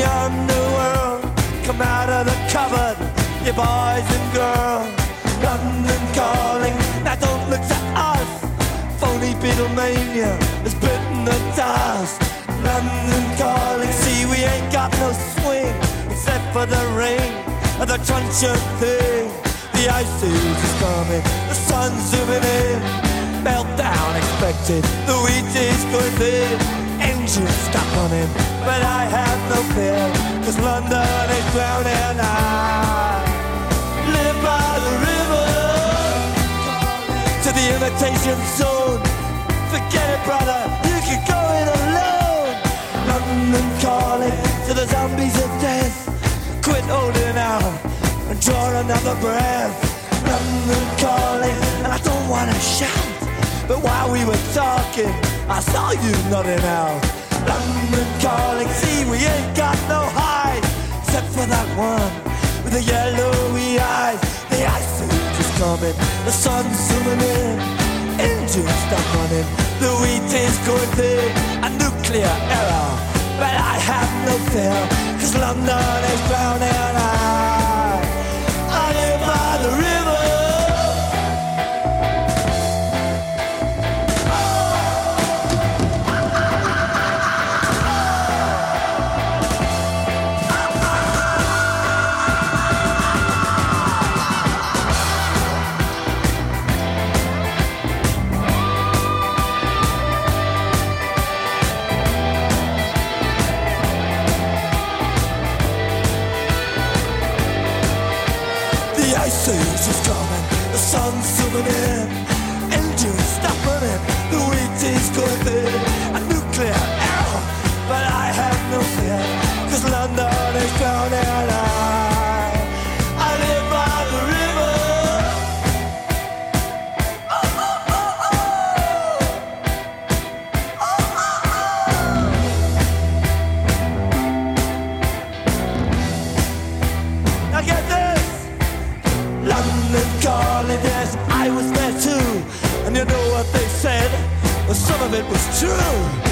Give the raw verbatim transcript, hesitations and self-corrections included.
the underworld, come out of the cupboard, you boys and girls. London calling, now don't look to us. Phony Beatlemania has bitten the dust. London calling, see we ain't got no swing except for the rain and the truncheon thing. The ice age is coming, the sun's zooming in. Meltdown expected, the wheat is going thin. Engines stop running, but I have no fear, cause London is drowning. I live by the river, to the imitation zone. Forget it, brother, you can go it alone. London calling to the zombies of death. Quit holding out and draw another breath. London calling, and I don't wanna shout, but while we were talking, I saw you nodding out. London calling, see we ain't got no hide, except for that one with the yellowy eyes. The ice age is coming, the sun's zooming in. Engines stop running, the wheat is going thin. A nuclear error, but I have no fear, cause London is drowning. I, I live by the river. The ice age is coming, the sun's zooming in. Engines stop running, the wheat is going thin. A nuclear error, but I have no fear, cause London is drowning. I, I live by the river. Oh, oh, oh, oh. Oh, oh, oh. Now get this. London calling, yes, I was there too. And you know what they said? Well, some of it was true.